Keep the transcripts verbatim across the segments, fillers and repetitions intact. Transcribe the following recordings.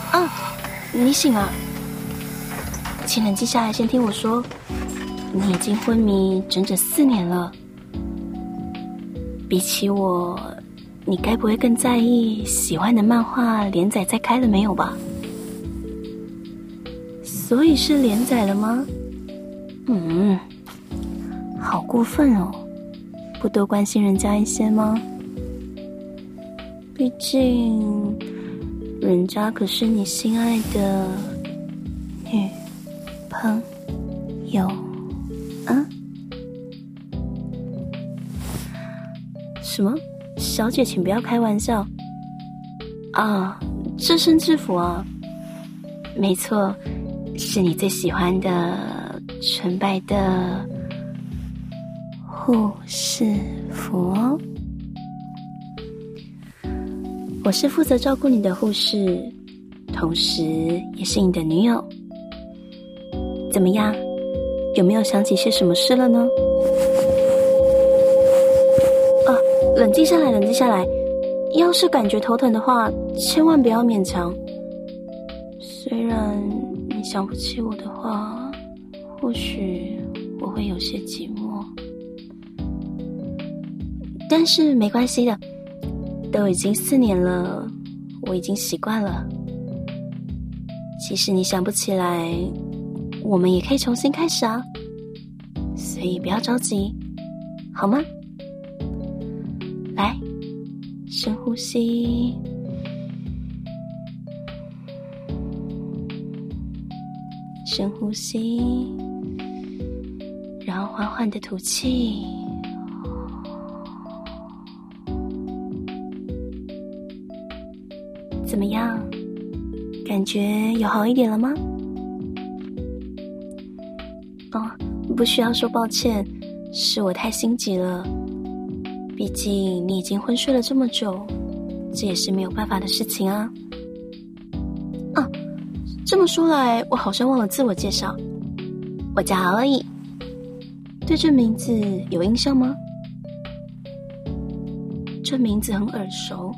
啊，你醒了，请冷静下来，先听我说。你已经昏迷整整四年了，比起我，你该不会更在意喜欢的漫画连载再开了没有吧？所以是连载了吗？嗯，好过分哦，不多关心人家一些吗？毕竟人家可是你心爱的女朋友啊。什么？小姐请不要开玩笑啊，这身制服啊，没错，是你最喜欢的纯白的护士服哦。我是负责照顾你的护士，同时也是你的女友。怎么样？有没有想起些什么事了呢？啊，冷静下来，冷静下来。要是感觉头疼的话，千万不要勉强。虽然你想不起我的话，或许我会有些寂寞，但是没关系的。都已经四年了，我已经习惯了。即使你想不起来，我们也可以重新开始啊，所以不要着急，好吗？来，深呼吸，深呼吸，然后缓缓的吐气。怎么样？感觉有好一点了吗？哦，不需要说抱歉，是我太心急了。毕竟你已经昏睡了这么久，这也是没有办法的事情啊。啊，这么说来，我好像忘了自我介绍。我叫而已。对这名字有印象吗？这名字很耳熟。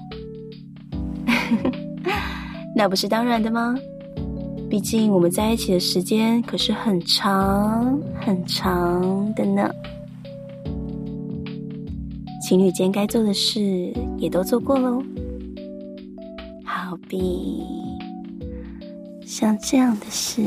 那不是当然的吗？毕竟我们在一起的时间可是很长很长的呢。情侣间该做的事也都做过咯，好比像这样的事。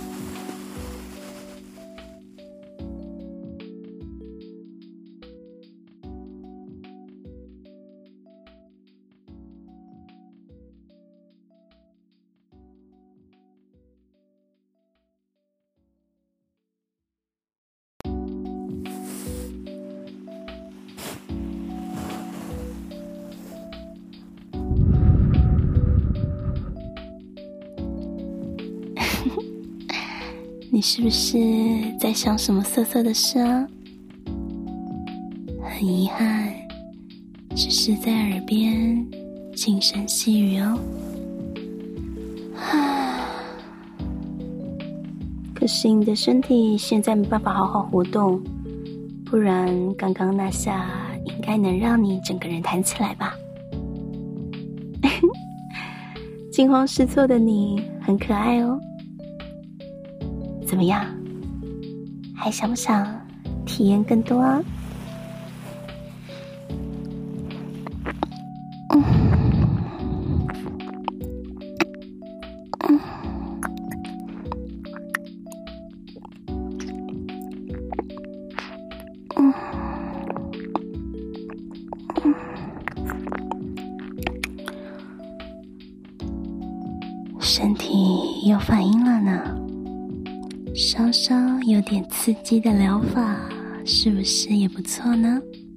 你是不是在想什么色色的事啊？很遗憾，只是在耳边轻声细语哦。可是你的身体现在没办法好好活动，不然刚刚那下应该能让你整个人弹起来吧。惊慌失措的你很可爱哦。怎么样？还想不想体验更多啊？嗯嗯嗯嗯，身体有反应了呢。稍稍有点刺激的疗法，是不是也不错呢？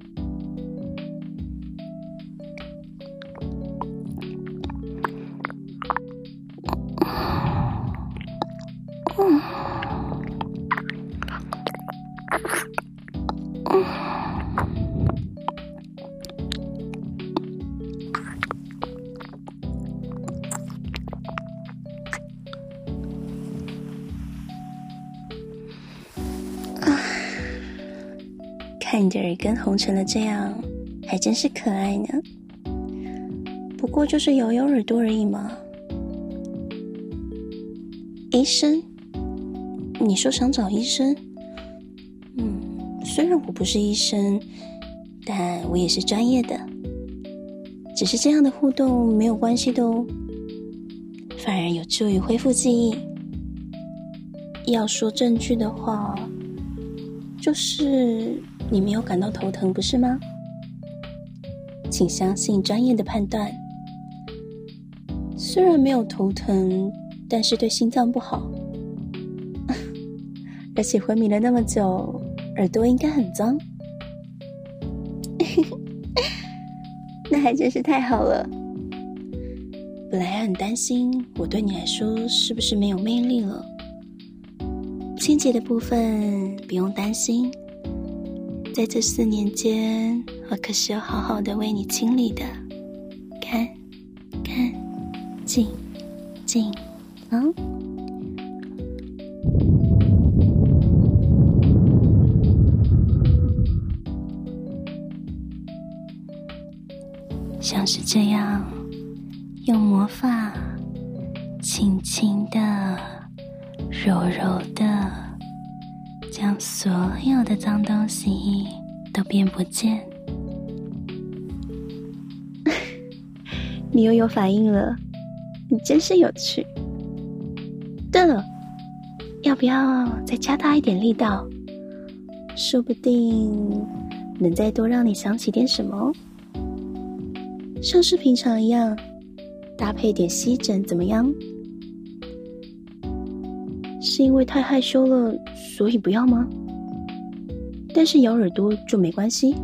嗯嗯看你的耳根红成了这样，还真是可爱呢。不过就是摇摇耳朵而已嘛， 医生？你说想找医生？嗯，虽然我不是医生，但我也是专业的。只是这样的互动没有关系的哦，反而有助于恢复记忆。要说证据的话，就是你没有感到头疼，不是吗？请相信专业的判断。虽然没有头疼，但是对心脏不好。而且昏迷了那么久，耳朵应该很脏。那还真是太好了。本来还很担心我对你来说是不是没有魅力了。清洁的部分不用担心，在这四年间，我可是有好好的为你清理的，看，看，净，净，啊。像是这样，用魔法，轻轻的，柔柔的，将所有的脏东西都变不见。你又有反应了，你真是有趣。对了，要不要再加大一点力道？说不定能再多让你想起点什么哦。像是平常一样，搭配点吸枕怎么样？是因为太害羞了，所以不要吗？但是咬耳朵就没关系。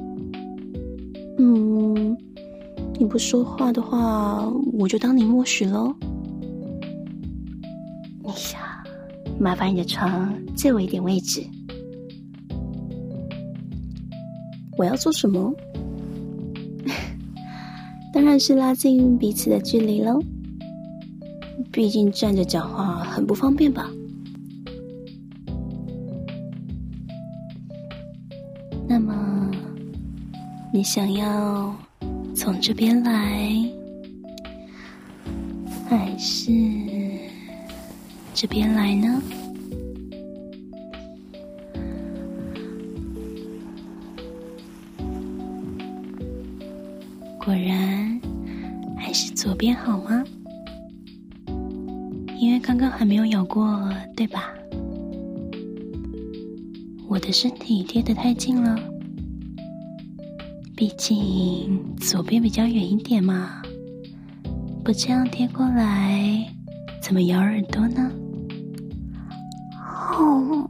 嗯，你不说话的话，我就当你默许咯。你呀，麻烦你的床借我一点位置。我要做什么？当然是拉近彼此的距离咯，毕竟站着讲话很不方便吧。那么，你想要从这边来，还是这边来呢？果然还是左边好吗？因为刚刚还没有咬过，对吧？我的身体贴得太近了，毕竟左边比较远一点嘛，不这样贴过来，怎么咬耳朵呢？哦。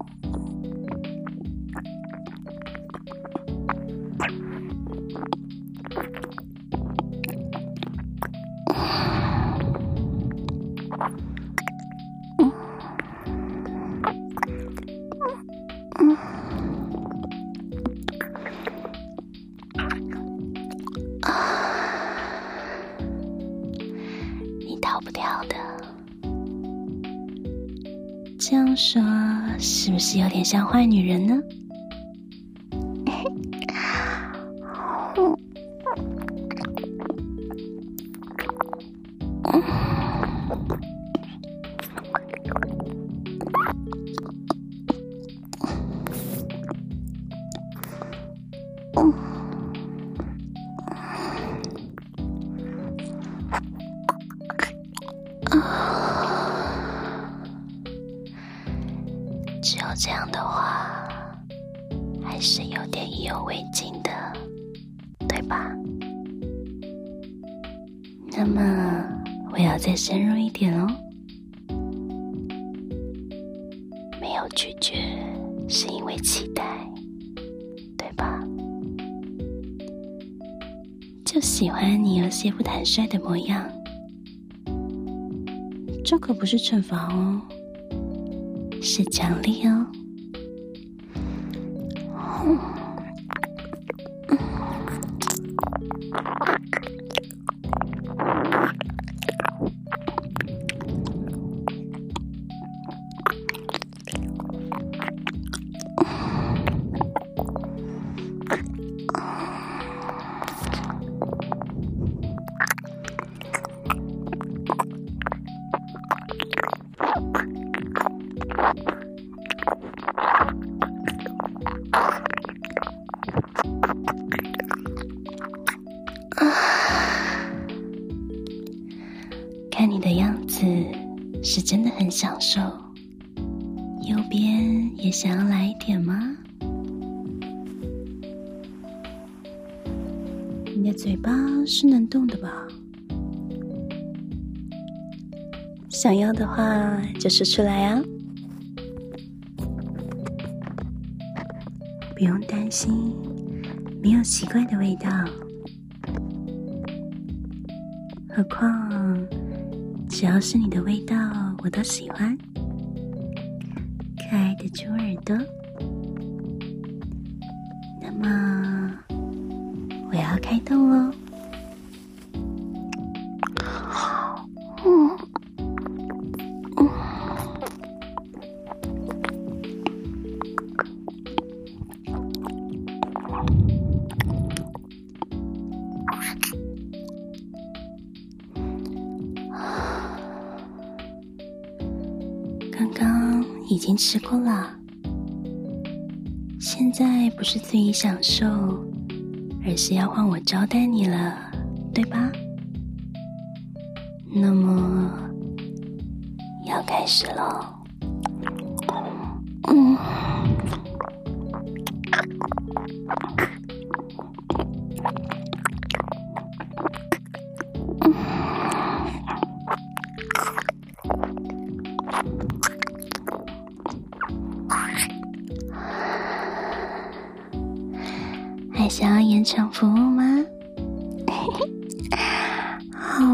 逃不掉的。这样说是不是有点像坏女人呢？只有这样的话，还是有点意犹未尽的，对吧？那么我要再深入一点哦。没有拒绝，是因为期待，对吧？就喜欢你有些不坦率的模样。这可不是惩罚哦，是奖励哦。嗯看你的样子是真的很享受，右边也想要来一点吗？你的嘴巴是能动的吧？想要的话就说出来啊，不用担心没有奇怪的味道，何况只要是你的味道我都喜欢。可爱的猪耳朵，那么我要开动咯。嗯嗯刚刚已经吃过了，现在不是自己享受，而是要换我招待你了，对吧？那么要开始咯。嗯还想要延长服务吗？好，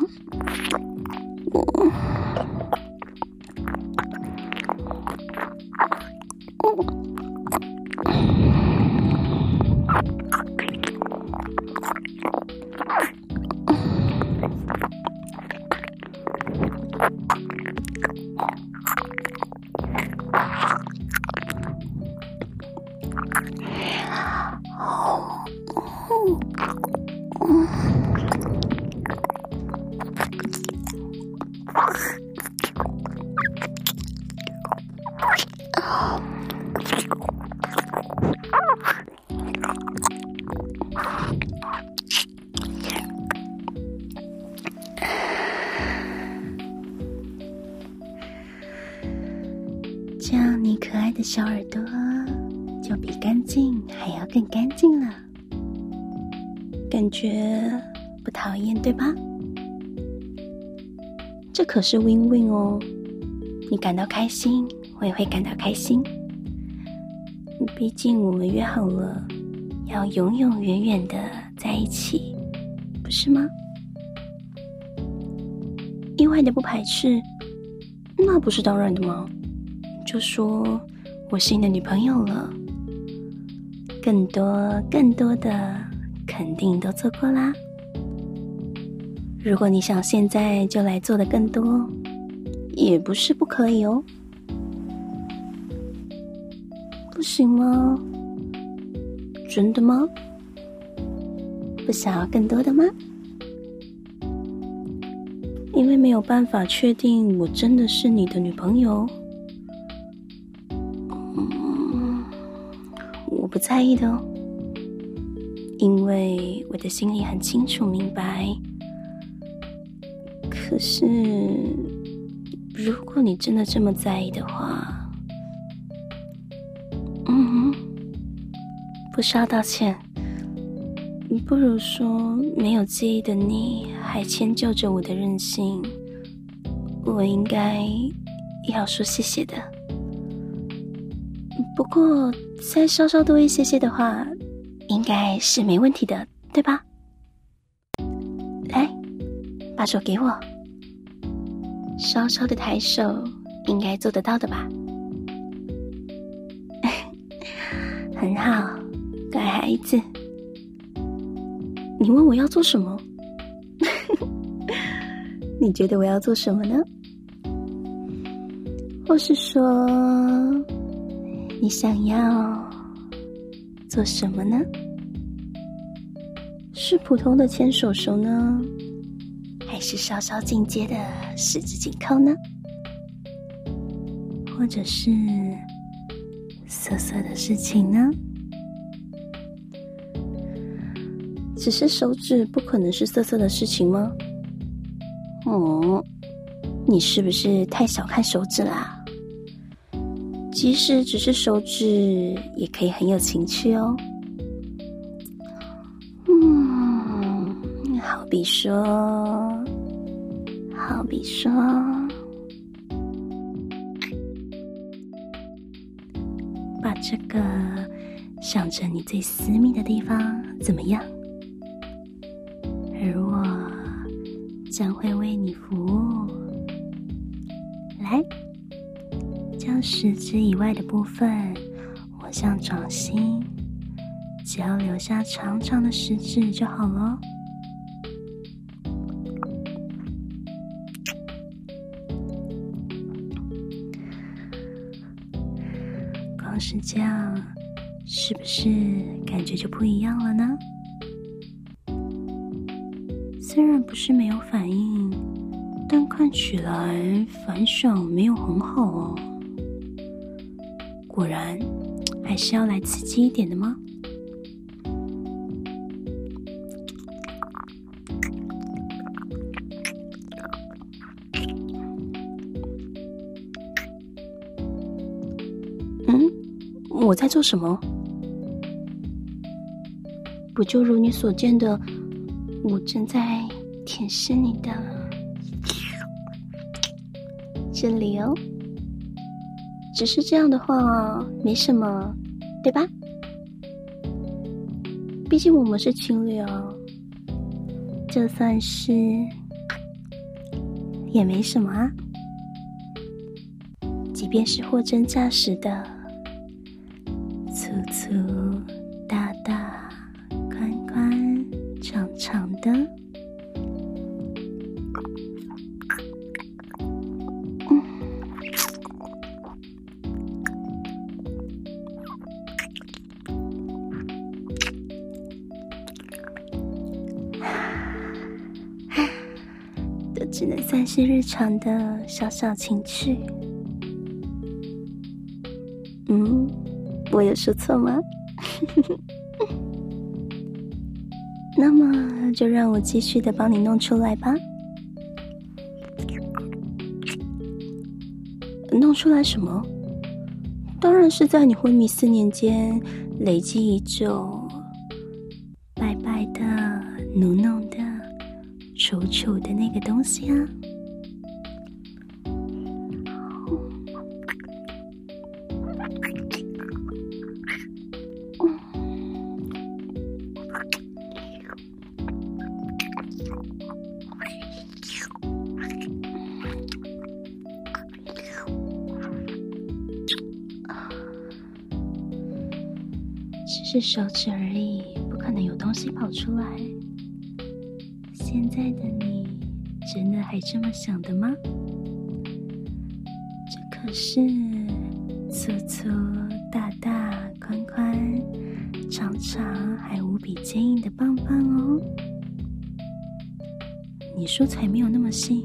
这样你可爱的小耳朵就比干净还要更干净了，感觉不讨厌对吧？这可是 win win 哦，你感到开心，我也会感到开心。毕竟我们约好了要永永远远的在一起，不是吗？意外的不排斥，那不是当然的吗？就说我是你的女朋友了，更多更多的肯定都做过啦。如果你想现在就来做的更多，也不是不可以哦。不行吗？真的吗？不想要更多的吗？因为没有办法确定我真的是你的女朋友，嗯，我不在意的哦，因为我的心里很清楚明白。可是如果你真的这么在意的话，嗯，不需要道歉，不如说没有介意的你还迁就着我的任性，我应该要说谢谢的。不过再稍稍多一些些的话应该是没问题的，对吧？来，把手给我，稍稍的抬手应该做得到的吧？很好，乖孩子。你问我要做什么？你觉得我要做什么呢？或是说你想要做什么呢？是普通的牵手手呢，还是稍稍进阶的十指紧扣呢？或者是色色的事情呢？只是手指不可能是色色的事情吗？ 哦，你是不是太小看手指啦？即使只是手指，也可以很有情趣哦。嗯，好比说，好比说，把这个想着你最私密的地方怎么样？而我将会为你服务。来，将食指以外的部分往上掌心，只要留下长长的食指就好了。光是这样，是不是感觉就不一样了呢？虽然不是没有反应，但看起来反响没有很好哦。果然，还是要来刺激一点的吗？嗯，我在做什么？不就如你所见的，我正在舔舐你的这里哦。只是这样的话没什么，对吧？毕竟我们是情侣哦，就算是也没什么啊。即便是货真价实的粗粗大大宽宽长长的，都只能算是日常的小小情趣。嗯，我有说错吗？那么就让我继续的帮你弄出来吧。弄出来什么？当然是在你昏迷四年间累积已久、白白的、浓浓的、丑丑的那个东西啊。只是手指而已，不可能有东西跑出来。现在的你真的还这么想的吗？这可是粗粗大大宽宽长长还无比坚硬的棒棒哦。你说才没有那么细。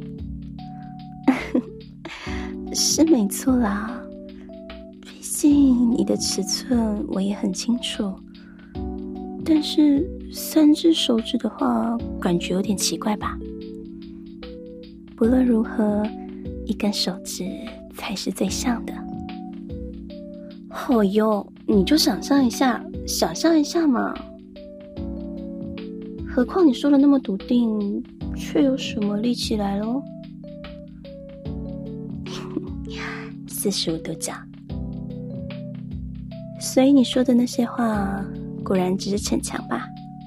是没错啦，毕竟你的尺寸我也很清楚，但是三只手指的话感觉有点奇怪吧。不论如何，一根手指才是最像的。哦哟，你就想象一下，想象一下嘛。何况你说的那么笃定，却有什么立起来咯？四十五度角。所以你说的那些话，果然只是逞强吧？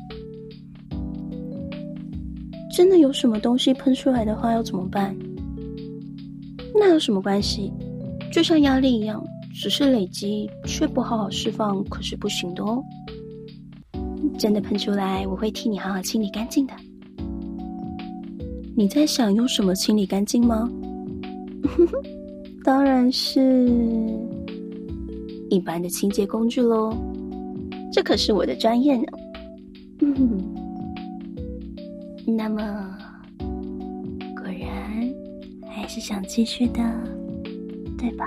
真的有什么东西喷出来的话，要怎么办？那有什么关系？就像压力一样，只是累积，却不好好释放，可是不行的哦。真的喷出来，我会替你好好清理干净的。你在想用什么清理干净吗？当然是一般的清洁工具咯，这可是我的专业呢。嗯，那么果然还是想继续的，对吧？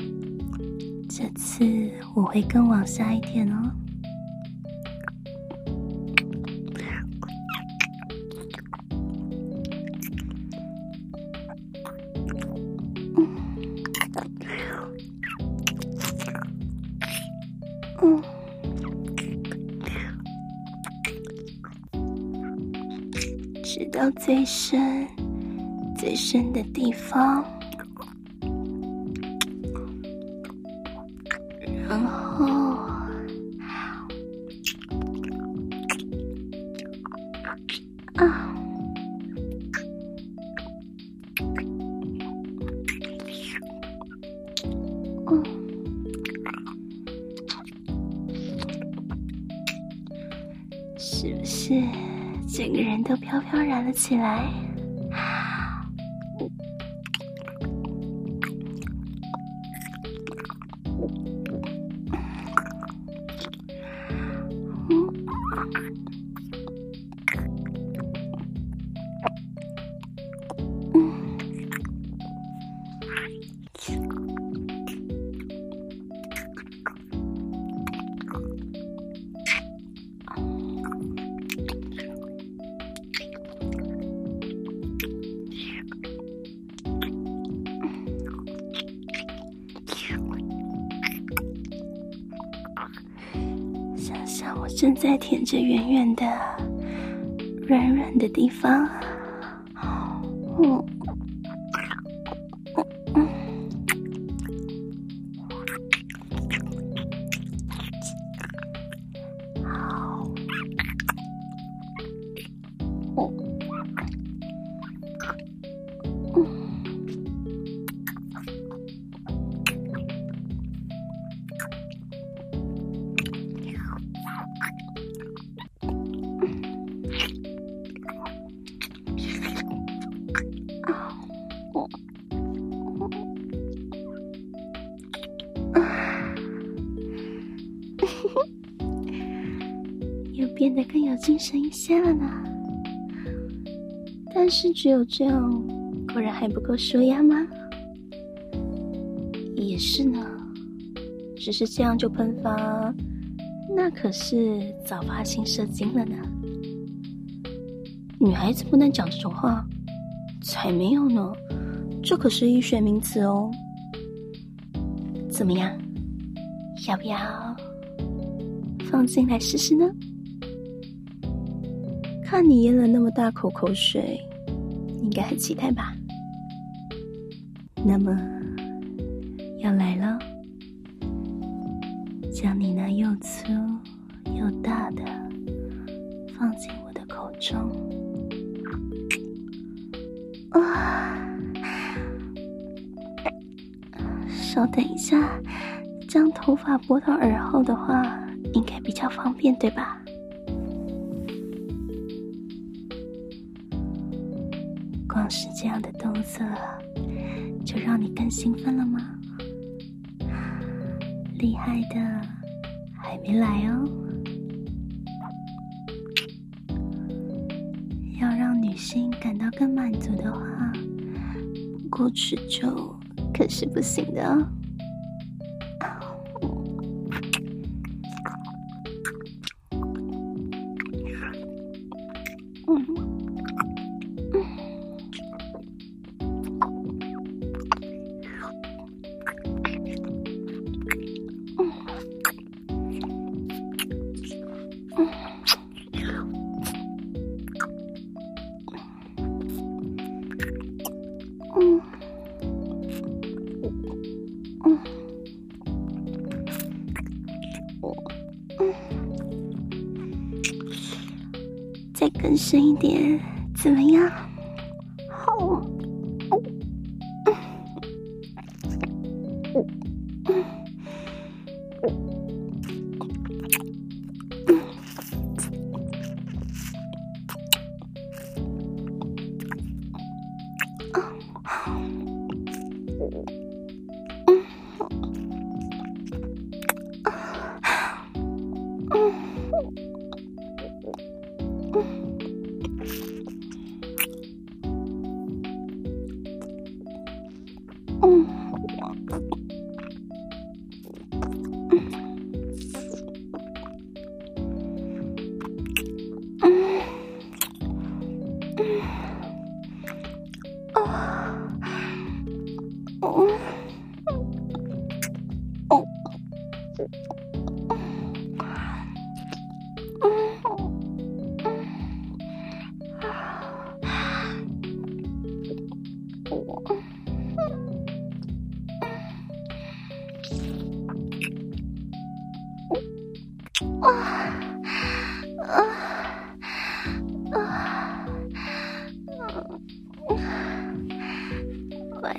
这次我会更往下一点哦。 直到最深最深的地方，然后啊，嗯，是不是整个人都飘飘然了起来？想想我正在舔着圆圆的软软的地方，嗯嗯好，哦嗯又变得更有精神一些了呢。但是只有这样，果然还不够舒压吗？也是呢，只是这样就喷发，那可是早发性射精了呢。女孩子不能讲这种话，才没有呢，这可是医学名词哦。怎么样，要不要放进来试试呢？看你咽了那么大口口水，应该很期待吧？那么要来了，将你那又粗又大的放进我的口中。啊！稍等一下，将头发拨到耳后的话，应该比较方便，对吧？光是这样的动作，就让你更兴奋了吗？厉害的还没来哦。要让女性感到更满足的话，不够持久可是不行的哦。再更深一点，怎么样？好，嗯嗯嗯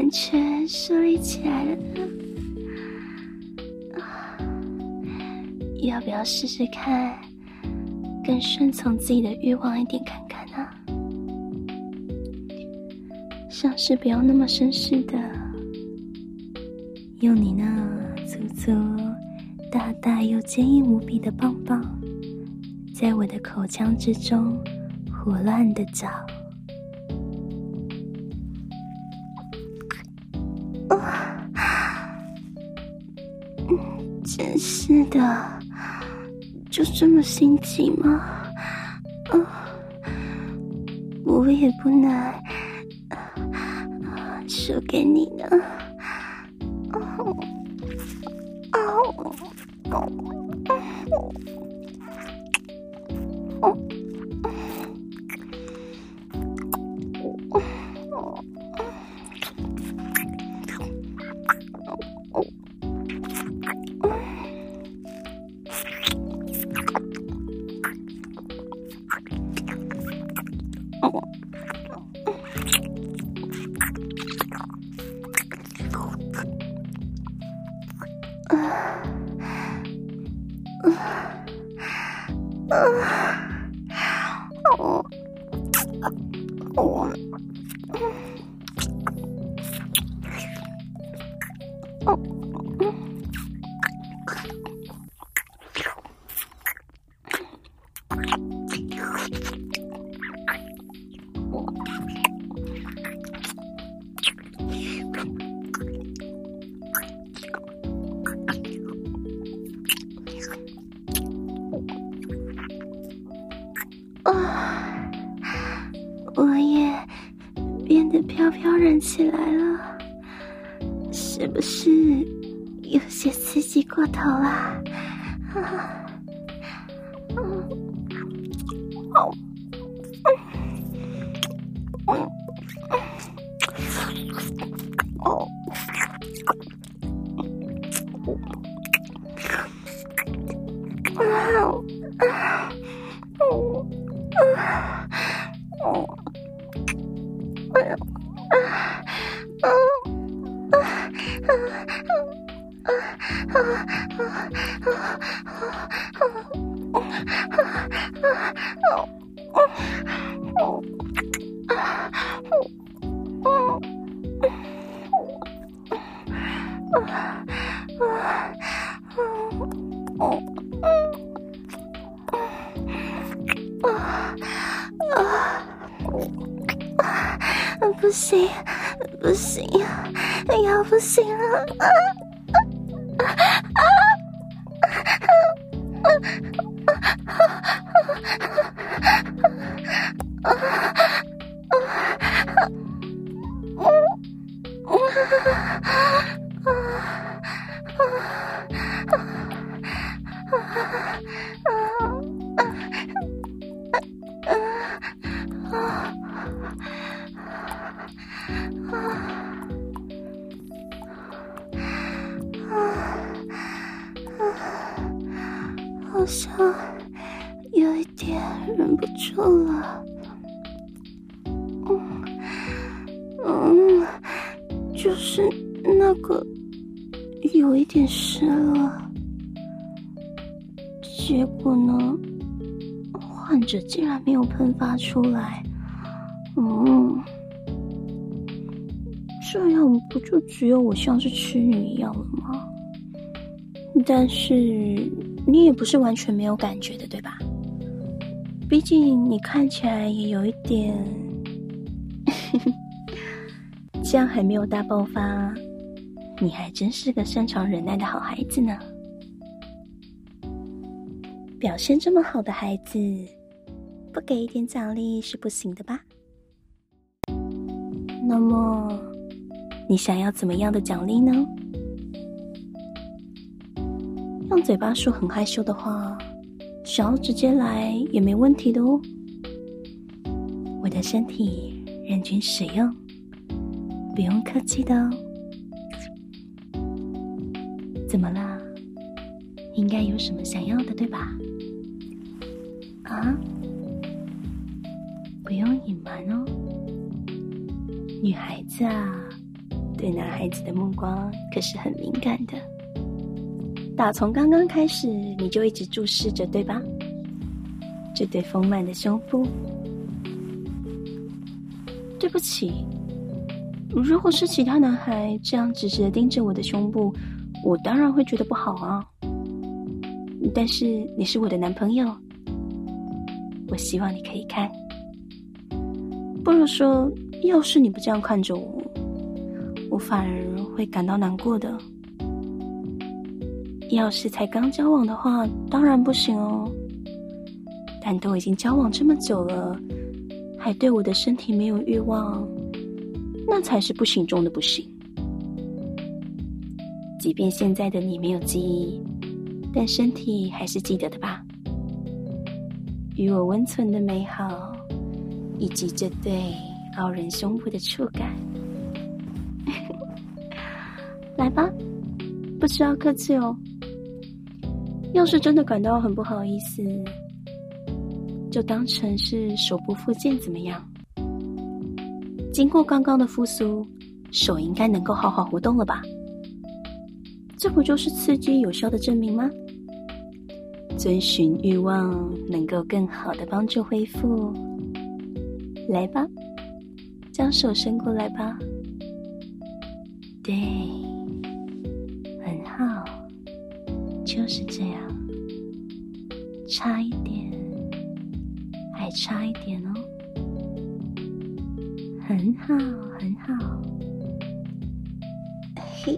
完全设立起来了呢。要不要试试看，更顺从自己的欲望一点看看啊？像是不要那么绅士的，用你那粗粗、大大又坚硬无比的棒棒，在我的口腔之中胡乱的找。真是的，就这么心急吗？啊，我也不能输给你呢。哦哦哦哦啊，我也变得飘飘然起来了，是不是有些刺激过头啦？啊，嗯，哦，嗯，哦，哦，啊，哦。啊，哦，哎呀，啊，啊，啊，啊，啊，啊，不行，不行，要不行了！啊啊啊啊好像有一点忍不住了。嗯嗯，就是那个有一点湿了。结果呢，患者竟然没有喷发出来。嗯，这样不就只有我像是痴女一样了吗？但是你也不是完全没有感觉的，对吧？毕竟你看起来也有一点这样还没有大爆发，你还真是个擅长忍耐的好孩子呢。表现这么好的孩子，不给一点奖励是不行的吧？那么你想要怎么样的奖励呢？用嘴巴说很害羞的话，想要直接来也没问题的哦。我的身体任君使用，不用客气的哦。怎么啦？应该有什么想要的，对吧？啊？不用隐瞒哦。女孩子啊， 对男孩子的目光可是很敏感的。打从刚刚开始，你就一直注视着，对吧？这对丰满的胸部。对不起，如果是其他男孩这样直直的盯着我的胸部，我当然会觉得不好啊。但是你是我的男朋友，我希望你可以看。不如说，要是你不这样看着我，我反而会感到难过的。要是才刚交往的话，当然不行哦。但都已经交往这么久了，还对我的身体没有欲望，那才是不行中的不行。即便现在的你没有记忆，但身体还是记得的吧？与我温存的美好，以及这对傲人胸部的触感。来吧，不需要客气哦。要是真的感到很不好意思，就当成是手部复健怎么样？经过刚刚的复苏，手应该能够好好活动了吧？这不就是刺激有效的证明吗？遵循欲望能够更好的帮助恢复。来吧，将手伸过来吧。对，很好，就是这样。差一点，还差一点哦。很好，很好。嘿，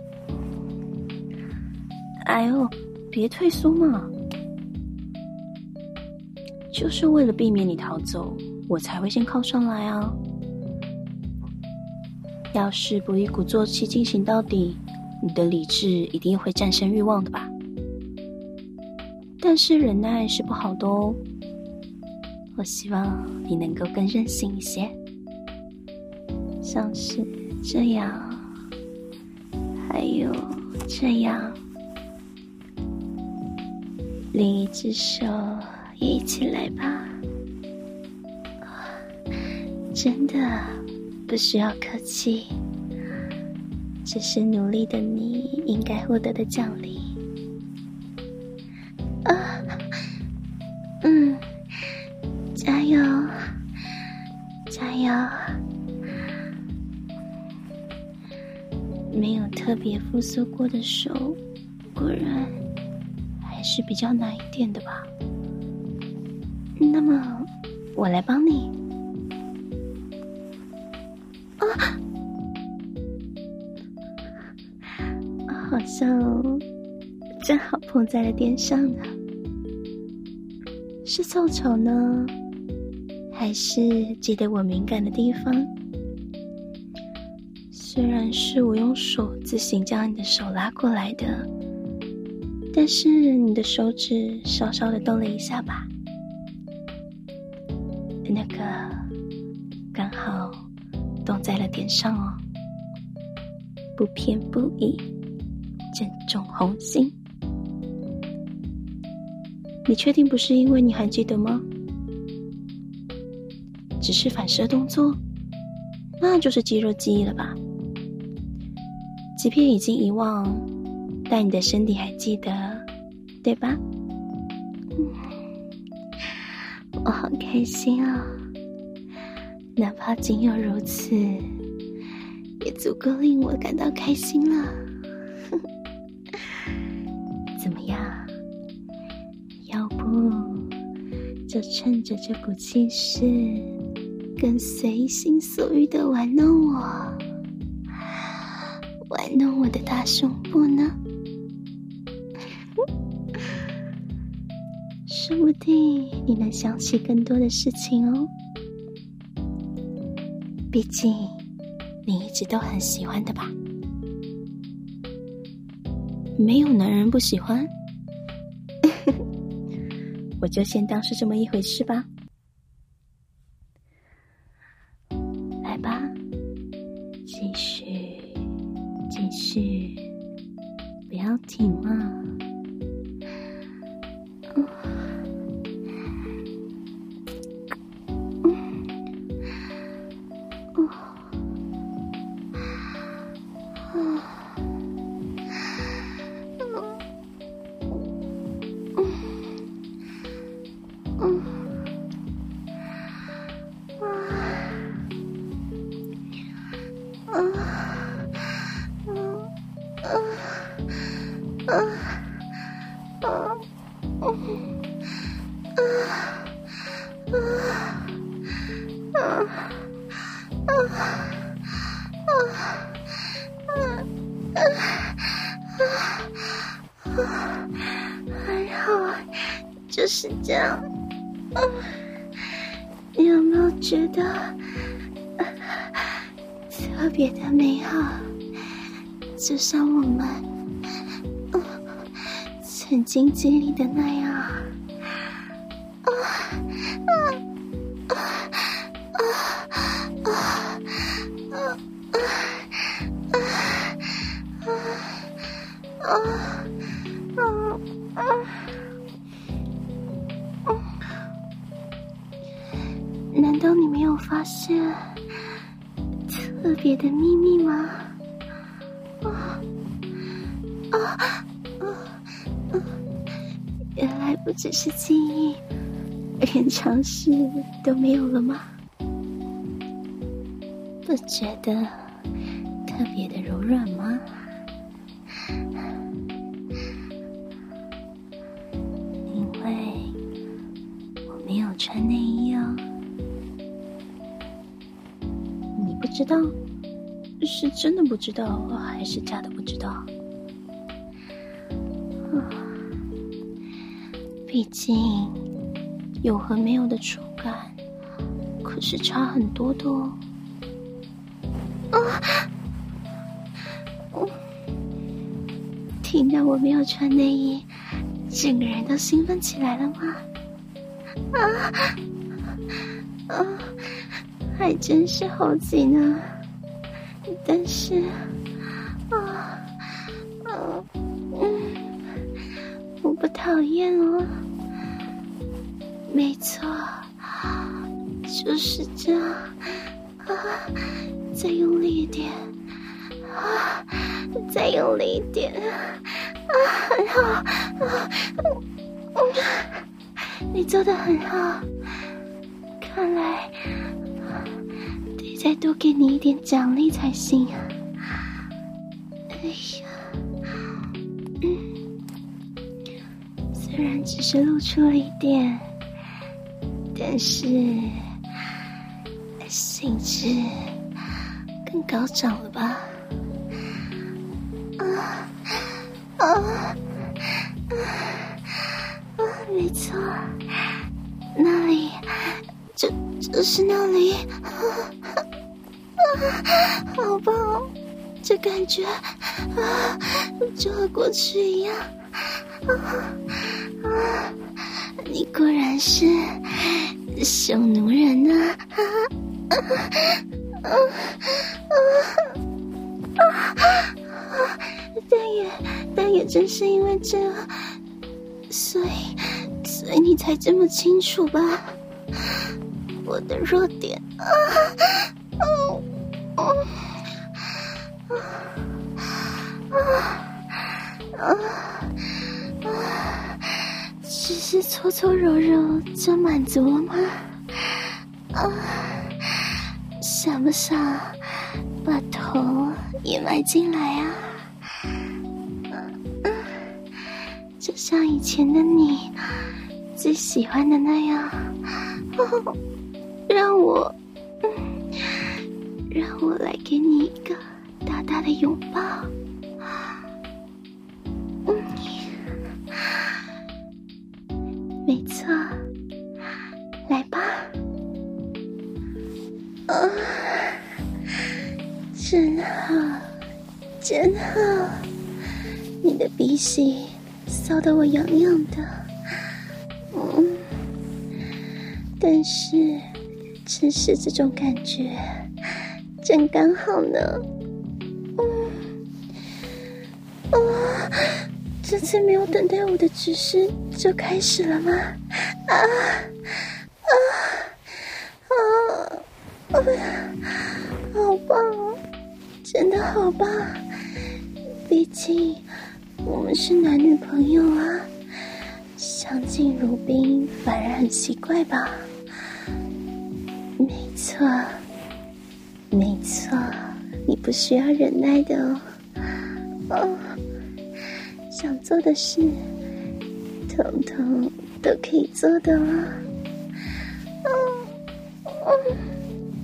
哎呦，别退缩嘛！就是为了避免你逃走，我才会先靠上来啊。要是不一鼓作气进行到底，你的理智一定会战胜欲望的吧？但是忍耐是不好的哦。我希望你能够更任性一些，像是这样，还有这样，另一只手也一起来吧。真的不需要客气，这是努力的你应该获得的奖励。啊，嗯，加油，加油！没有特别复苏过的手，果然还是比较难一点的吧？那么，我来帮你。啊，好像正好碰在了点上呢。是凑巧呢，还是记得我敏感的地方？虽然是我用手自行将你的手拉过来的，但是你的手指稍稍的动了一下吧。那个刚好动在了点上哦，不偏不倚，正中红心。你确定不是因为你还记得吗？只是反射动作，那就是肌肉记忆了吧？即便已经遗忘，但你的身体还记得，对吧？嗯，我好开心啊！哪怕仅有如此，也足够令我感到开心了。怎么样？要不就趁着这股气势，更随心所欲地玩弄我，玩弄我的大胸部呢？说不定你能想起更多的事情哦。毕竟你一直都很喜欢的吧？没有男人不喜欢。我就先当是这么一回事吧。来吧，继续继续，不要停嘛。嗯嗯还好，就是这样。你有没有觉得特别的美好？就像我们曾经经历的那样。难道你没有发现特别的秘密吗？啊啊啊啊！原来不只是记忆，连常识都没有了吗？不觉得特别的柔软吗？因为我没有穿内衣哦。你不知道，是真的不知道，还是假的不知道？啊，毕竟有和没有的触感可是差很多的哦。啊！哦，听到我没有穿内衣，整个人都兴奋起来了吗？啊啊！还真是好奇呢。但是，啊啊嗯，我不讨厌哦。没错，就是这样。啊，再用力一点，啊，再用力一点，啊，很好，啊，嗯，你做得很好，看来得再多给你一点奖励才行啊。哎呀，嗯，虽然只是露出了一点，但是兴致更高涨了吧？啊啊啊！啊，没错，那里，就就是那里，啊啊，好棒哦！这感觉啊，就和过去一样。啊啊！你果然是匈奴人呢！啊啊啊啊啊！但也但也正是因为这，所以所以你才这么清楚吧？我的弱点啊！哦哦啊啊啊啊！只是搓搓揉揉就满足了吗？啊！想不想把头也埋进来啊？嗯，就像以前的你最喜欢的那样，哦，让我，嗯，让我来给你一个大大的拥抱。嗯，没错，来吧。啊，真好，真好！你的鼻息骚得我痒痒的，嗯，但是只是这种感觉真刚好呢。嗯，啊，这次没有等待我的指示就开始了吗？啊啊啊！啊，好棒哦，真的好棒！毕竟我们是男女朋友啊，相敬如宾反而很奇怪吧？没错，没错，你不需要忍耐的哦。哦，想做的事，统统都可以做的哦。嗯嗯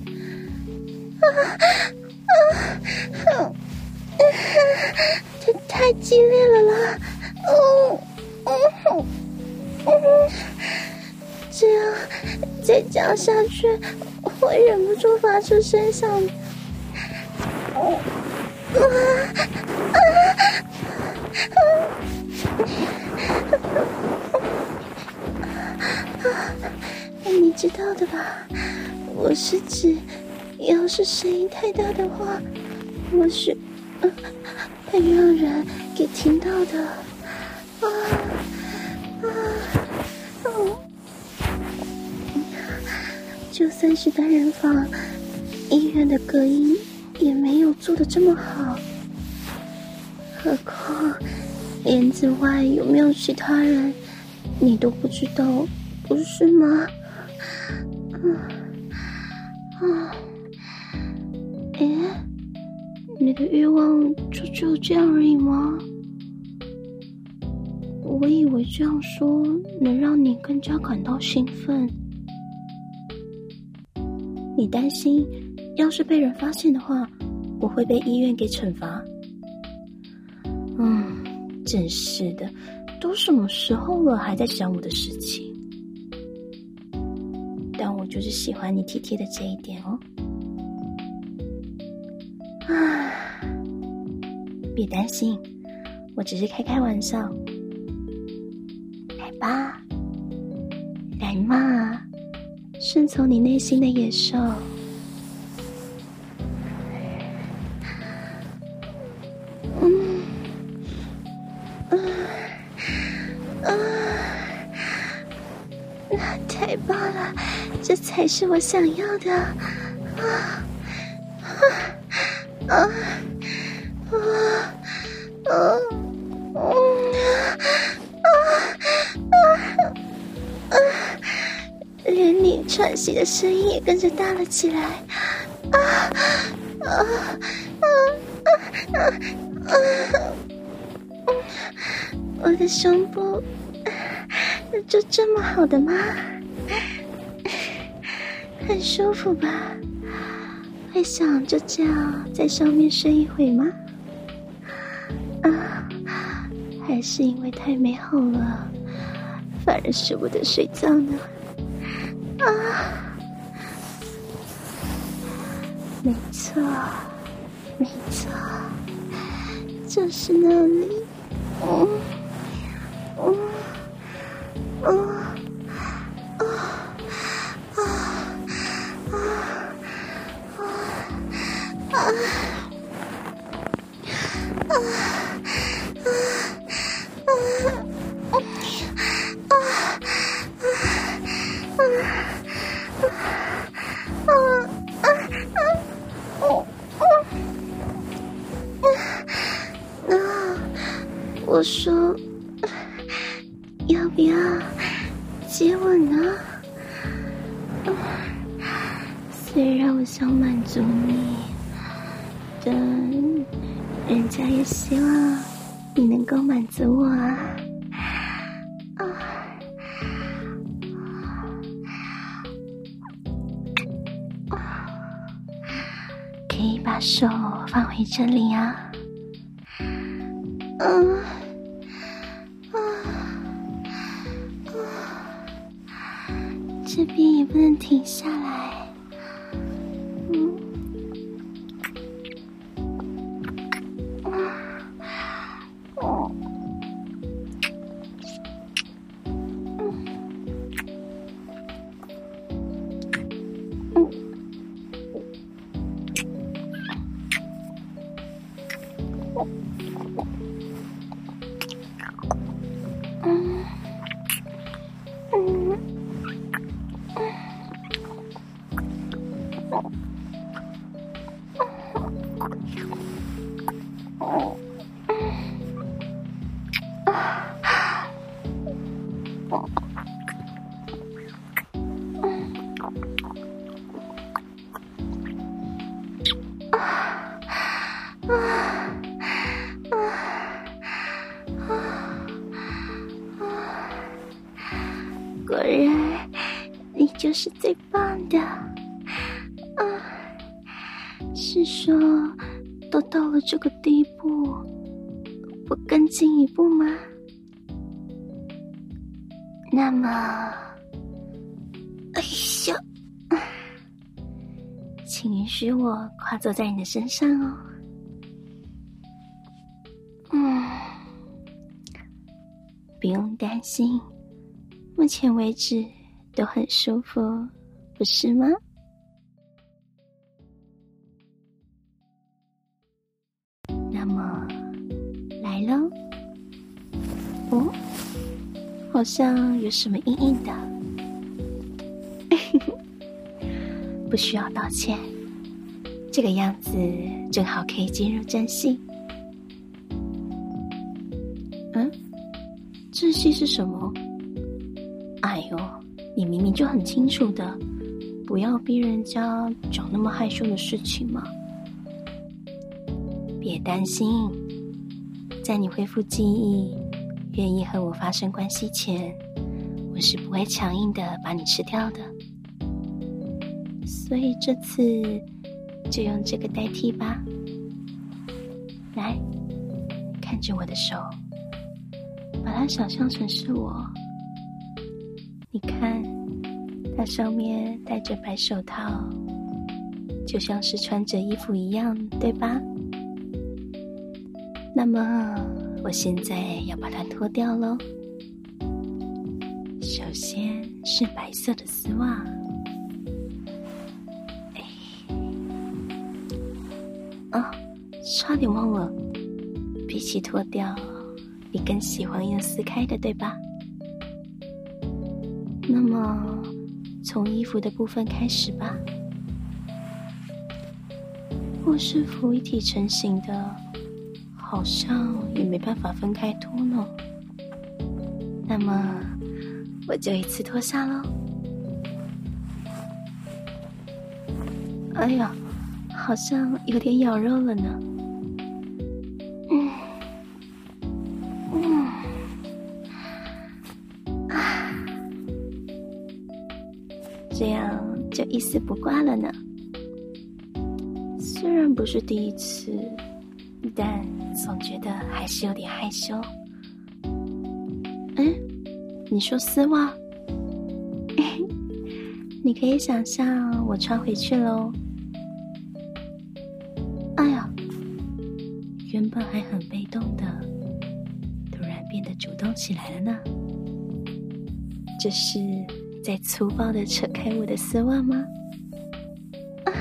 啊！这太激烈了啦！哦，哦，哦，这样再这样下去，我会忍不住发出声响的。哦，啊啊啊！你知道的吧？我是指，要是声音太大的话，或许、呃、会让人给听到的。啊啊哦！就算是单人房，医院的隔音也没有做得这么好，何况帘子外有没有其他人，你都不知道，不是吗？嗯啊，诶，你的欲望就只有这样而已吗？我以为这样说能让你更加感到兴奋。 你担心，要是被人发现的话，我会被医院给惩罚。嗯，真是的，都什么时候了，还在想我的事情。但我就是喜欢你体贴的这一点哦。啊，别担心，我只是开开玩笑。来吧，来嘛，顺从你内心的野兽。 嗯，啊啊，那太棒了，这才是我想要的。啊啊啊啊啊！连你喘息的声音也跟着大了起来。啊啊啊啊啊！我的胸部就这么好的吗？很舒服吧？会想就这样在上面睡一会吗？啊，还是因为太美好了，反而舍不得睡觉呢？啊，没错，没错，就是那里。嗯嗯嗯啊啊啊啊啊啊我说，要不要接吻呢？虽然我想满足你，但人家也希望你能够满足我啊！啊，可以把手放回这里啊。嗯。这边也不能停下来。嗯，哦，嗯，嗯，嗯。果然，你就是最棒的。啊， 是说都到了这个地步，不更进一步吗？那么，哎呀，请允许我跨坐在你的身上哦。嗯，不用担心，目前为止都很舒服，不是吗？那么，来咯。哦，好像有什么硬硬的。不需要道歉，这个样子正好可以进入正戏。嗯，正戏是什么？哎呦，你明明就很清楚的，不要逼人家讲那么害羞的事情嘛。别担心，在你恢复记忆，愿意和我发生关系前，我是不会强硬的把你吃掉的。所以这次就用这个代替吧。来，看着我的手，把它想象成是我。你看，它上面戴着白手套，就像是穿着衣服一样，对吧？那么，我现在要把它脱掉咯。首先是白色的丝袜。啊，差点忘了，比起脱掉，你更喜欢用撕开的，对吧？那么，从衣服的部分开始吧。或是服一体成型的，好像也没办法分开脱呢。那么，我就一次脱下咯。哎呀，好像有点咬肉了呢。嗯，嗯，啊，这样就一丝不挂了呢。虽然不是第一次，但总觉得还是有点害羞。嗯，你说丝袜？你可以想象我穿回去咯。哎呀，原本还很被动的，突然变得主动起来了呢。这是在粗暴的扯开我的丝袜吗？啊，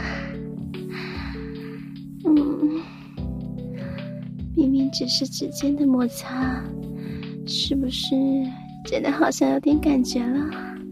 嗯，明明只是指尖的摩擦，是不是真的好像有点感觉了？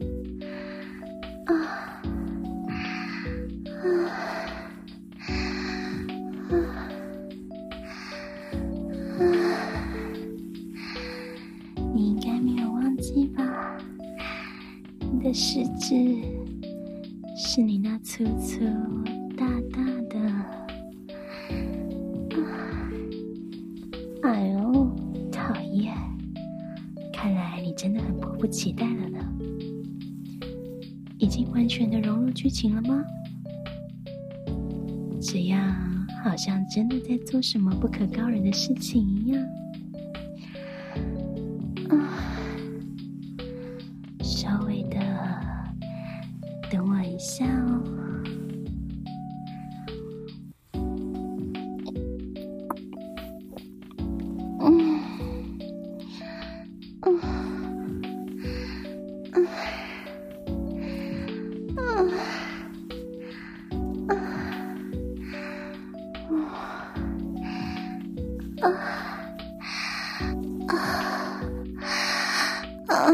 你的食指是你那粗粗大大的，啊，哎呦，讨厌！看来你真的很迫不及待了呢。已经完全的融入剧情了吗？这样好像真的在做什么不可告人的事情一样。啊，稍微的等我一下哦。嗯嗯嗯嗯嗯啊啊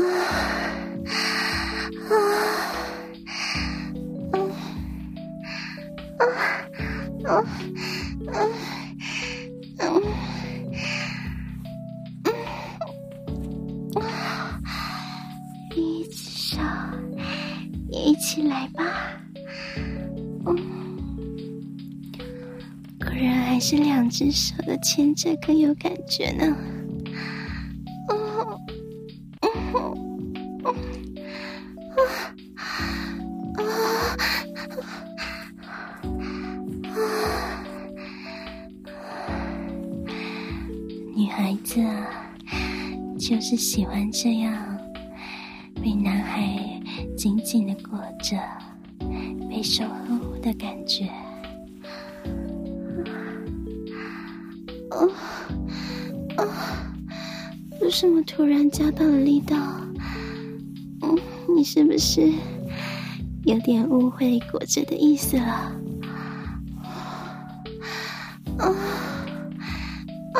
一起上，一起来吧。嗯，果然还是两只手的牵着更有感觉呢。嗯嗯嗯啊啊啊！ 就是喜欢这样被男孩紧紧地裹着，被手呵护的感觉。 哦哦，为什么突然加大了力道？嗯，你是不是有点误会裹着的意思了？啊啊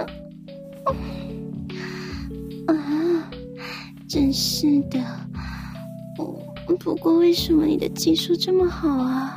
啊！真是的，嗯，不过为什么你的技术这么好啊？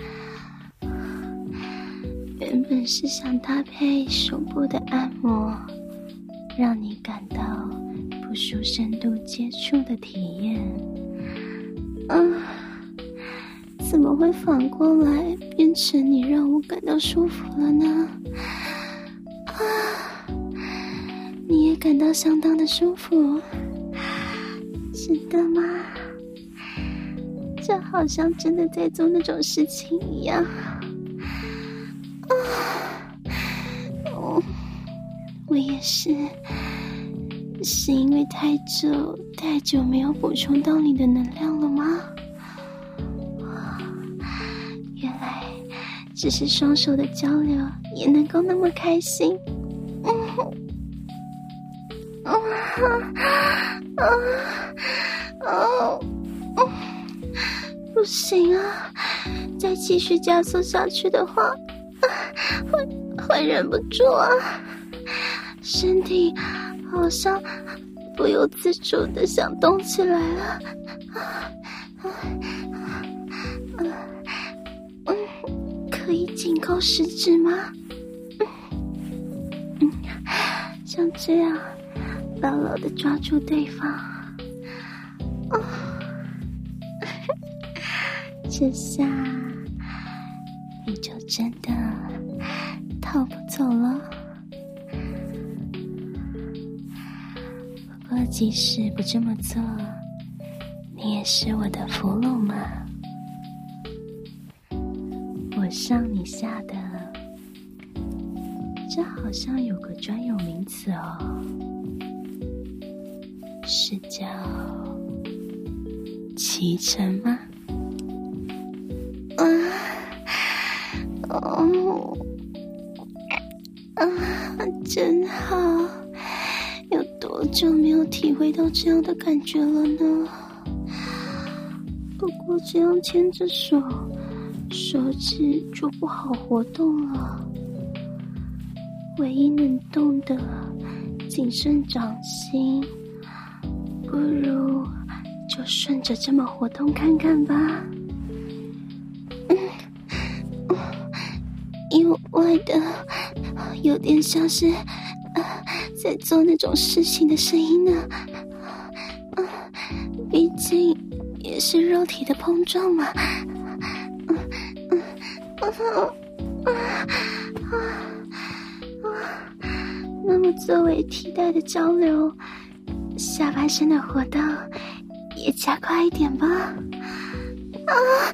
原本是想搭配手部的按摩，让你感到不输深度接触的体验。啊，怎么会反过来变成你让我感到舒服了呢？啊，你也感到相当的舒服，真的吗？就好像真的在做那种事情一样。啊，哦，我也是，是因为太久太久没有补充到你的能量了吗？原来只是双手的交流也能够那么开心。嗯，啊啊啊！不行啊，再继续加速下去的话，会会忍不住啊，身体好像不由自主的想动起来了。嗯，可以紧扣食指吗？嗯，像这样牢牢的抓住对方。哦，这下你就真的逃不走了。不过即使不这么做，你也是我的俘虏嘛。我上你下的，这好像有个专有名词哦，是叫骑乘吗？啊，哦，啊，真好，有多久没有体会到这样的感觉了呢？不过这样牵着手，手指就不好活动了，唯一能动的仅剩掌心，不如就顺着这么活动看看吧。嗯，意外的有点像是、呃、在做那种事情的声音呢。呃、毕竟也是肉体的碰撞嘛。嗯嗯嗯嗯那么作为替代的交流，下半身的活动也加快一点吧。啊，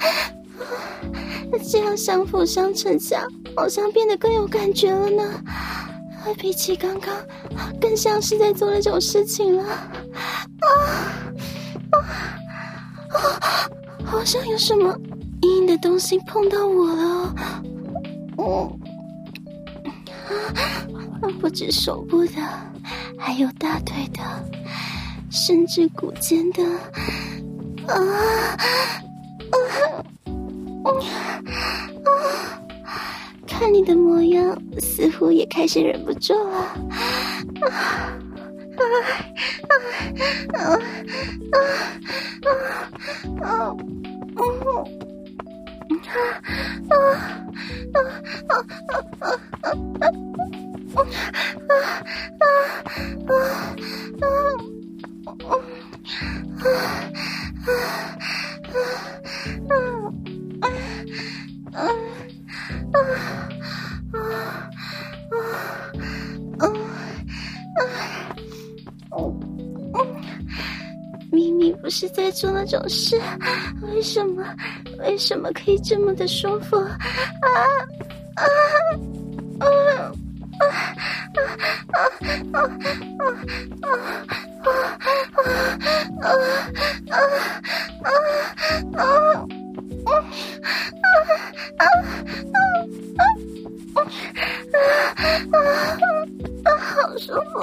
这样相辅相成下，好像变得更有感觉了呢。比起刚刚，更像是在做那种事情了。啊啊啊！好像有什么硬硬的东西碰到我了。哦，啊，不止手部的，还有大腿的，甚至骨尖的。啊啊啊！看你的模样，似乎也开始忍不住了。啊啊啊啊啊啊啊！嗯。啊啊啊啊啊啊啊啊明明不是在做那种事，为什么为什么可以这么的舒服？啊啊啊啊好舒服，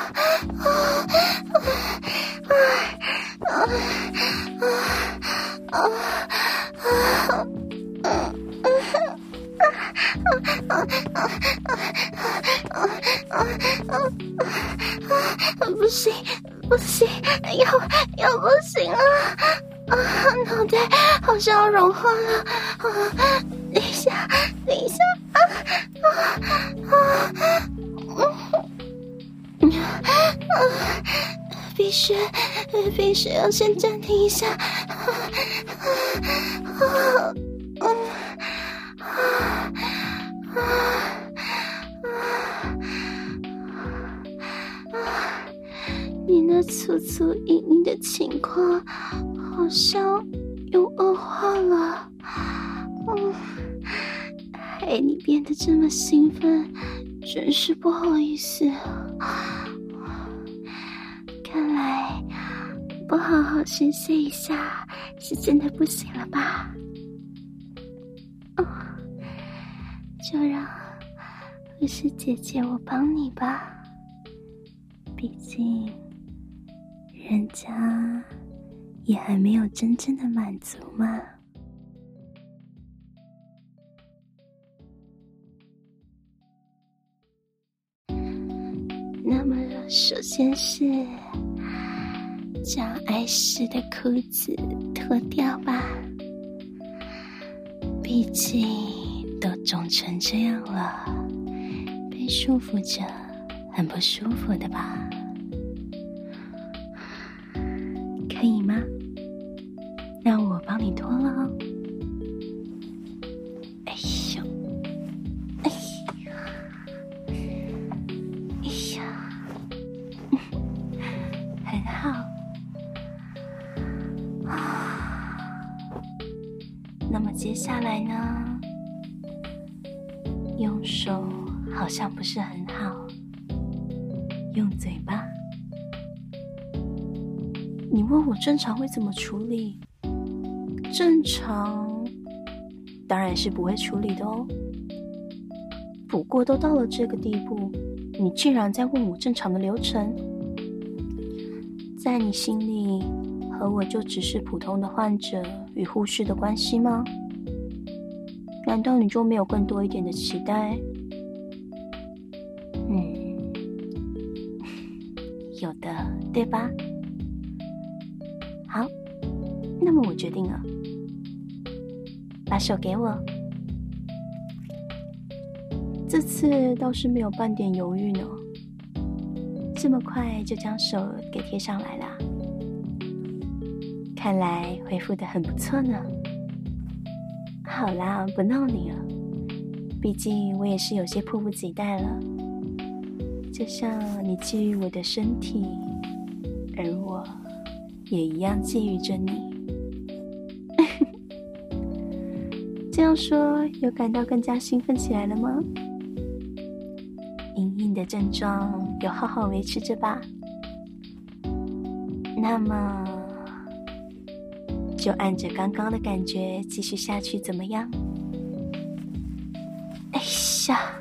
不行不行，要要不行了啊！脑袋好像要融化了啊！等一下等一下啊啊啊！嗯啊，必须必须要先暂停一下。啊啊嗯啊啊啊！你那粗粗硬硬的情况好像又恶化了。嗯，害你变得这么兴奋，真是不好意思。看来不好好宣泄一下是真的不行了吧？哦，就让护士姐姐我帮你吧，毕竟人家也还没有真正的满足嘛。那么首先是将碍事的裤子脱掉吧，毕竟都肿成这样了，被束缚着很不舒服的吧？可以吗？让我帮你脱了哦。哎呦，哎呀，哎呀，很好啊。那么接下来呢？用手好像不是很好，用嘴巴。你问我正常会怎么处理？正常当然是不会处理的哦。不过都到了这个地步，你竟然在问我正常的流程，在你心里和我就只是普通的患者与护士的关系吗？难道你就没有更多一点的期待？嗯，有的，对吧？好，那么我决定了，把手给我。这次倒是没有半点犹豫呢，这么快就将手给贴上来啦，看来恢复得很不错呢。好啦，不闹你了，毕竟我也是有些迫不及待了，就像你觊觎我的身体，而我也一样觊觎着你。这样说，有感到更加兴奋起来了吗？隐隐的症状有好好维持着吧？那么就按着刚刚的感觉继续下去怎么样？哎呀，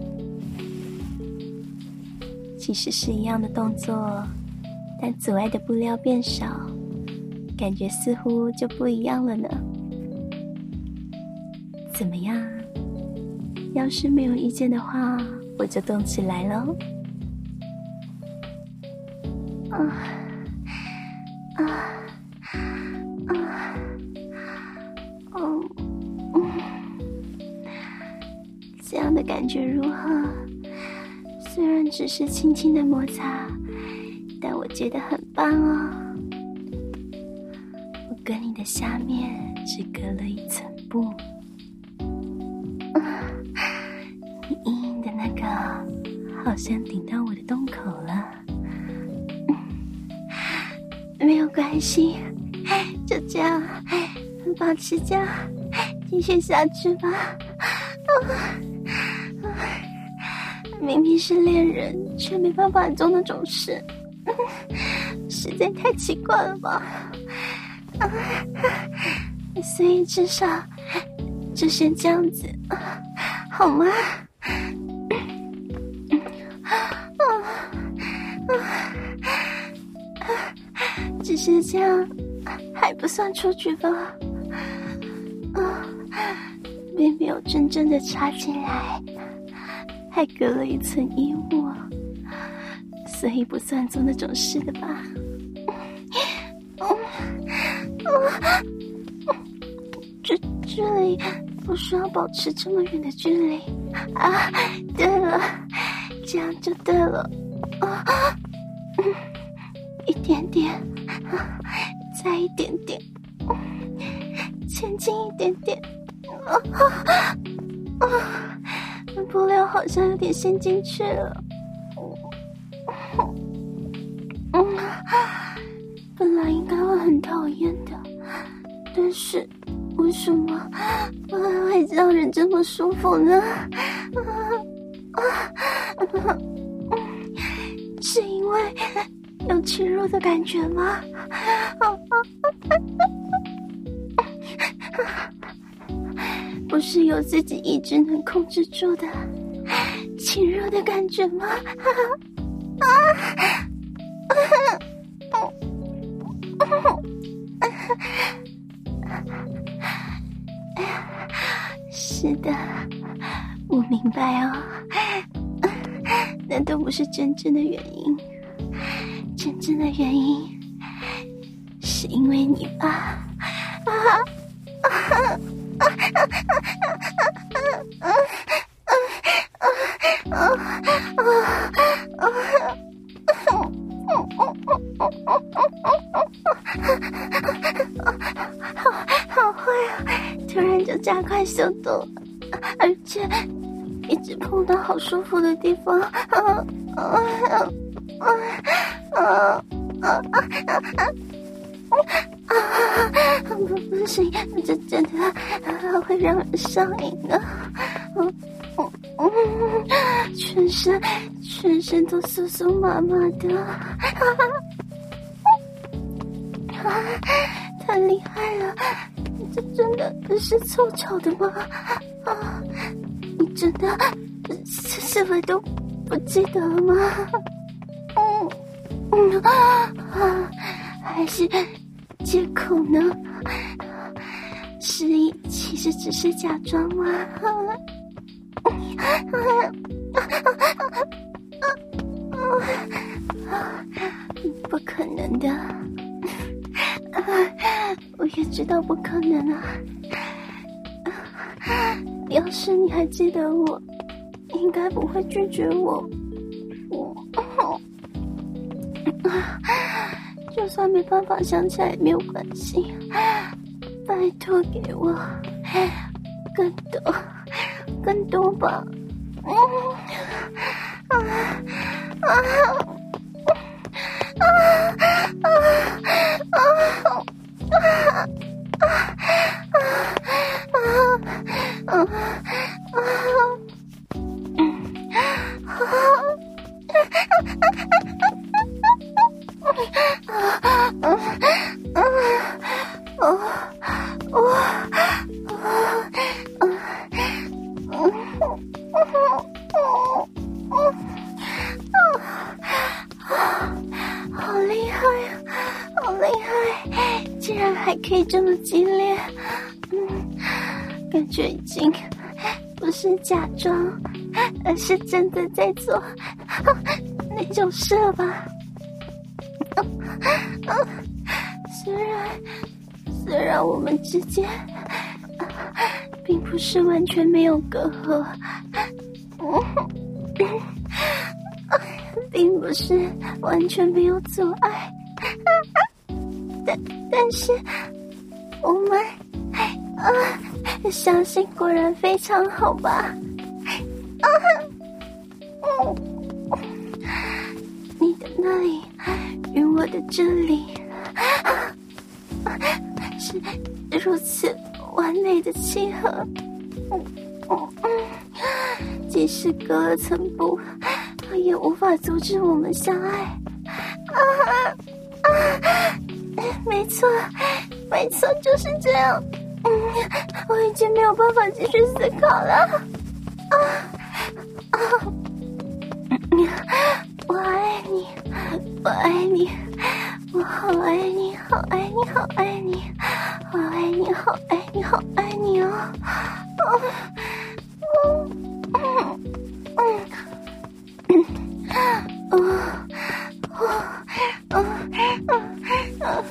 其实是一样的动作，但阻碍的布料变少，感觉似乎就不一样了呢。怎么样？要是没有意见的话，我就动起来咯。啊啊啊！哦，嗯，这样的感觉如何？虽然只是轻轻的摩擦，但我觉得很棒哦。我跟你的下面只隔了一层布。你硬硬的那个好像顶到我的洞口了。嗯，没有关系，就这样保持这样继续下去吧。啊啊、 明明是恋人，却没办法做那种事，实在太奇怪了吧？啊，所以至少就先这样子，好吗？只是这样还不算出局吧？啊，并没有真正的插进来，还隔了一层衣物，所以不算做那种事的吧？这距离不需要保持这么远的距离啊！对了，这样就对了。啊，嗯，一点点，再一点点，前进一点点。啊啊！布料好像有点陷进去了。嗯，本来应该会很讨厌的，但是为什么会让人这么舒服呢？啊啊！是因为有侵入的感觉吗？不是有自己意志能控制住的侵入的感觉吗？啊！是的，我明白哦，那都不是真正的原因，真正的原因是因为你吧？啊啊啊啊啊啊啊啊！好好坏啊！突然就加快速度，而且一直碰到好舒服的地方。啊啊啊啊啊啊！不不行，这真的会让人上瘾的。嗯嗯嗯，全身全身都酥酥麻麻的。啊，太厉害了！这真的是凑巧的吗？啊，你真的是否都不记得了吗？嗯嗯啊，还是借口呢？失忆其实只是假装吗？不可能的。我也知道不可能啊！要是你还记得我，应该不会拒绝我。我，就算没办法想起来也没有关系，拜托给我更多，更多吧！嗯啊啊啊啊啊！啊啊啊啊啊啊！好厉害呀，好厉害！竟然还可以这么激烈，嗯，感觉已经不是假装，而是真的在做那种事了吧？虽然虽然我们之间并不是完全没有隔阂，并不是完全没有阻碍，但但是我们啊，相信果然非常好吧？啊，嗯，你的那里与我的这里是如此完美的契合，嗯嗯嗯， 即使隔了层布，也无法阻止我们相爱。啊啊！没错，没错，就是这样。嗯，我已经没有办法继续思考了。啊啊！我爱你，我爱你，我好爱你，好爱你，好爱你，好爱你，好爱你，好爱你哦！哦，嗯嗯嗯嗯哦哦哦哦哦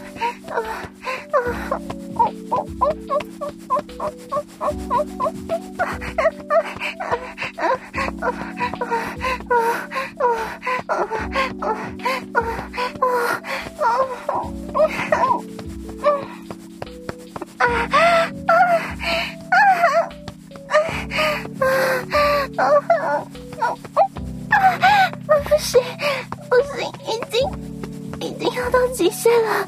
不行，不行，已经已经要到极限了。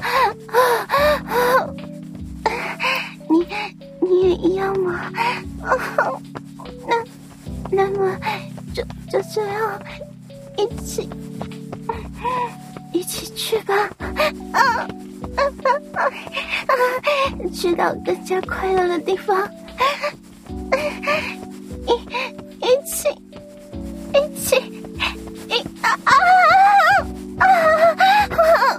你你也一样吗？那那么就就这样一起一起去吧。啊去到更加快乐的地方。一一起一起一啊啊啊啊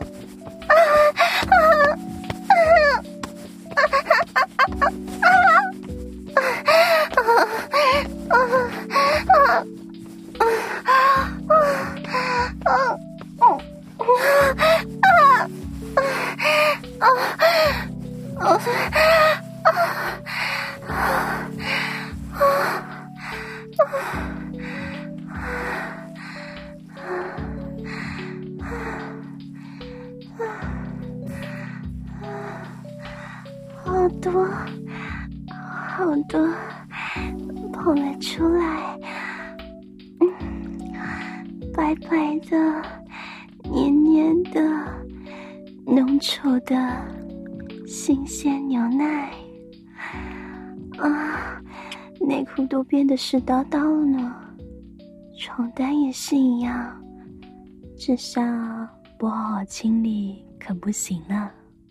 好多好多跑了出来，嗯，白白的、黏黏的、浓稠的新鲜牛奶啊，内裤都变得湿哒哒了呢，床单也是一样，这下不好好清理可不行了。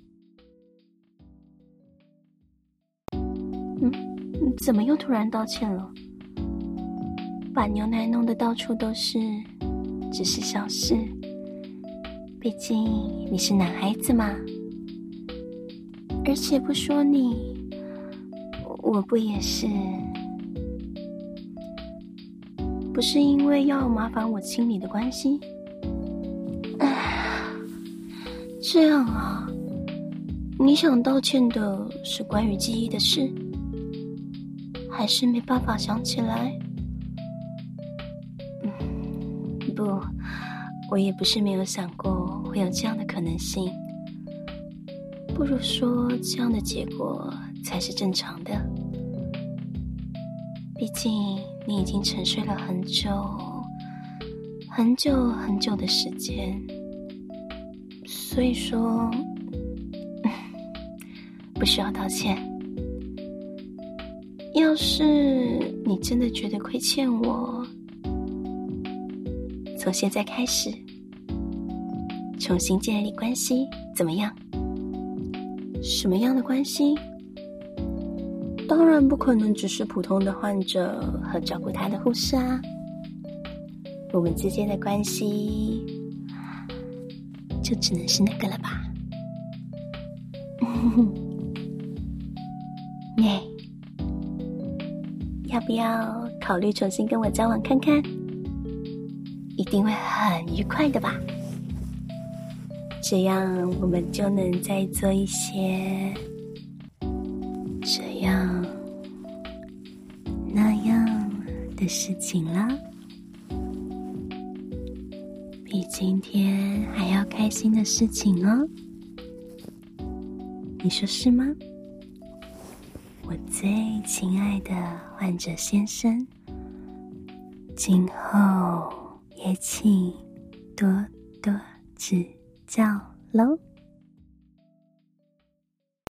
嗯，怎么又突然道歉了？把牛奶弄得到处都是，只是小事。毕竟你是男孩子嘛。而且不说你，我不也是？不是因为要麻烦我清理的关系？唉，这样啊？你想道歉的是关于记忆的事？还是没办法想起来？嗯，不，我也不是没有想过会有这样的可能性。不如说，这样的结果才是正常的。毕竟你已经沉睡了很久，很久很久的时间，所以说，嗯，不需要道歉。要是你真的觉得亏欠我，从现在开始重新建立关系，怎么样？什么样的关系？当然不可能只是普通的患者和照顾他的护士啊。我们之间的关系就只能是那个了吧。耶，要不要考虑重新跟我交往看看？一定会很愉快的吧。这样我们就能再做一些这样那样的事情了。比今天还要开心的事情哦，你说是吗？我最亲爱的患者先生，今后也请多多指教喽。